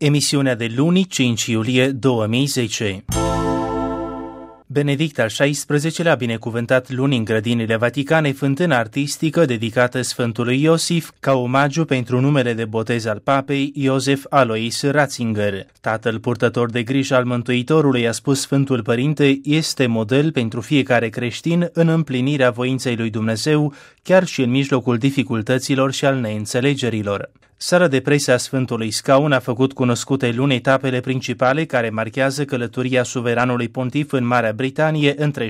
Emisiunea de luni, 5 iulie 2010. Benedict al XVI-lea a binecuvântat luni în grădinile Vaticane fântâna artistică dedicată Sfântului Iosif ca omagiu pentru numele de botez al papei Iosef Alois Ratzinger. Tatăl purtător de grijă al Mântuitorului, a spus Sfântul Părinte, este model pentru fiecare creștin în împlinirea voinței lui Dumnezeu, chiar și în mijlocul dificultăților și al neînțelegerilor. Sala de presă a Sfântului Scaun a făcut cunoscute luni etapele principale care marchează călătoria suveranului pontif în Marea Britanie între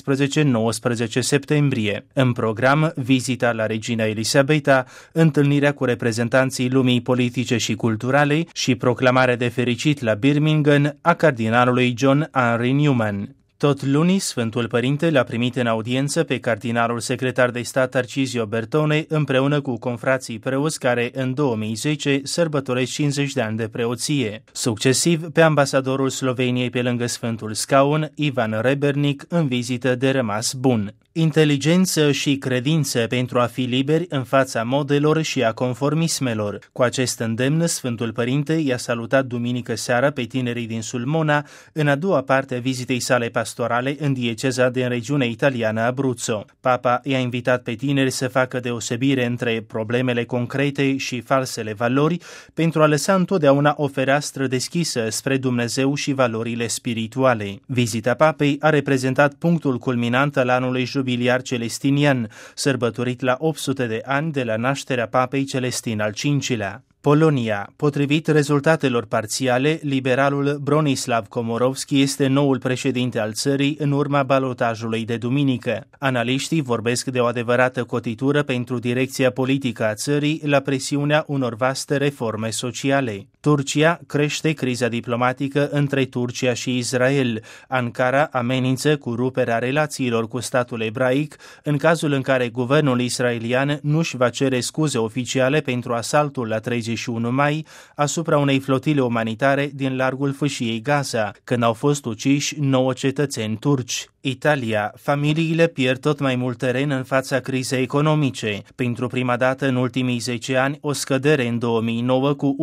16-19 septembrie. În program, vizita la regina Elisabeta, întâlnirea cu reprezentanții lumii politice și culturale și proclamarea de fericit la Birmingham a cardinalului John Henry Newman. Tot luni, Sfântul Părinte l-a primit în audiență pe cardinalul secretar de stat Tarcisio Bertone împreună cu confrații preoți care în 2010 sărbătoresc 50 de ani de preoție. Succesiv, pe ambasadorul Sloveniei pe lângă Sfântul Scaun, Ivan Rebernic, în vizită de rămas bun. Inteligență și credință pentru a fi liberi în fața modelor și a conformismelor. Cu acest îndemn, Sfântul Părinte i-a salutat duminică seara pe tinerii din Sulmona în a doua parte a vizitei sale pastorale în dieceza din regiunea italiană Abruzzo. Papa i-a invitat pe tineri să facă deosebire între problemele concrete și falsele valori pentru a lăsa întotdeauna o fereastră deschisă spre Dumnezeu și valorile spirituale. Vizita papei a reprezentat punctul culminant al anului jubiliar celestinian, sărbătorit la 800 de ani de la nașterea papei Celestin al V-lea. Polonia. Potrivit rezultatelor parțiale, liberalul Bronislaw Komorowski este noul președinte al țării în urma balotajului de duminică. Analiștii vorbesc de o adevărată cotitură pentru direcția politică a țării la presiunea unor vaste reforme sociale. Turcia crește criza diplomatică între Turcia și Israel. Ankara amenință cu ruperea relațiilor cu statul ebraic în cazul în care guvernul israelian nu-și va cere scuze oficiale pentru asaltul la 31 mai asupra unei flotile umanitare din largul fâșiei Gaza, când au fost uciși 9 cetățeni turci. Italia. Familiile pierd tot mai mult teren în fața crizei economice. Pentru prima dată în ultimii 10 ani, o scădere în 2009 cu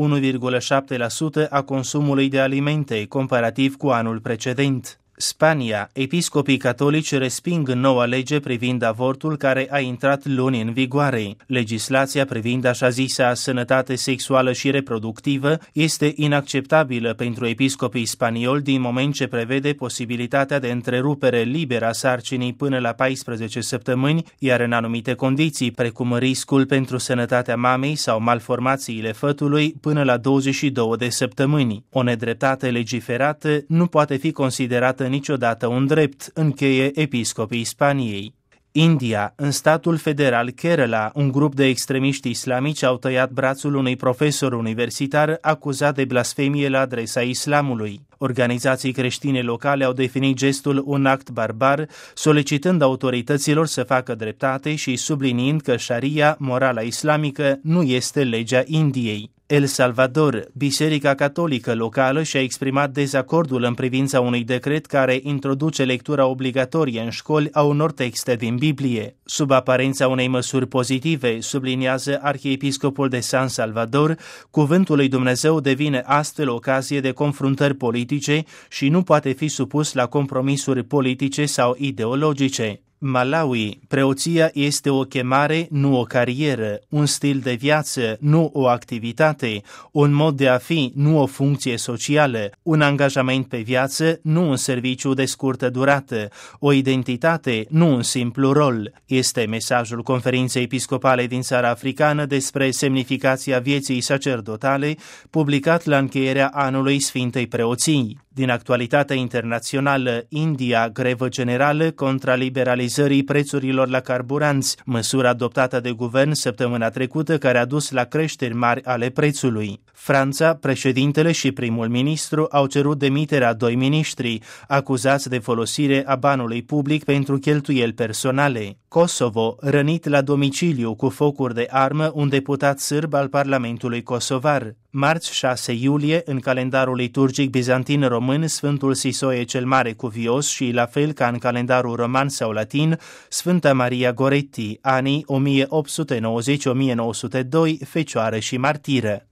1,7% a consumului de alimente, comparativ cu anul precedent. Spania. Episcopii catolici resping noua lege privind avortul care a intrat luni în vigoare. Legislația privind așa zisa sănătate sexuală și reproductivă este inacceptabilă pentru episcopii spanioli din moment ce prevede posibilitatea de întrerupere liberă a sarcinii până la 14 săptămâni, iar în anumite condiții, precum riscul pentru sănătatea mamei sau malformațiile fătului, până la 22 de săptămâni. O nedreptate legiferată nu poate fi considerată niciodată un drept, încheie episcopii Spaniei. India. În statul federal Kerala, un grup de extremiști islamici au tăiat brațul unui profesor universitar acuzat de blasfemie la adresa islamului. Organizații creștine locale au definit gestul un act barbar, solicitând autorităților să facă dreptate și subliniind că Sharia, morala islamică, nu este legea Indiei. El Salvador. Biserica Catolică locală și-a exprimat dezacordul în privința unui decret care introduce lectura obligatorie în școli a unor texte din Biblie. Sub aparența unei măsuri pozitive, subliniază arhiepiscopul de San Salvador, cuvântul lui Dumnezeu devine astfel ocazie de confruntări politice și nu poate fi supus la compromisuri politice sau ideologice. Malawi. Preoția este o chemare, nu o carieră, un stil de viață, nu o activitate, un mod de a fi, nu o funcție socială, un angajament pe viață, nu un serviciu de scurtă durată, o identitate, nu un simplu rol. Este mesajul conferinței episcopale din țara africană despre semnificația vieții sacerdotale, publicat la încheierea anului Sfintei Preoții. Din actualitatea internațională, India, grevă generală contra liberalizării prețurilor la carburanți, măsură adoptată de guvern săptămâna trecută care a dus la creșteri mari ale prețului. Franța, președintele și primul ministru au cerut demiterea a 2 miniștri, acuzați de folosire a banului public pentru cheltuieli personale. Kosovo, rănit la domiciliu cu focuri de armă un deputat sârb al Parlamentului kosovar. Marți 6 iulie, în calendarul liturgic bizantin român, Sfântul Sisoie cel Mare Cuvios și, la fel ca în calendarul roman sau latin, Sfânta Maria Goretti, anii 1890-1902, fecioară și martiră.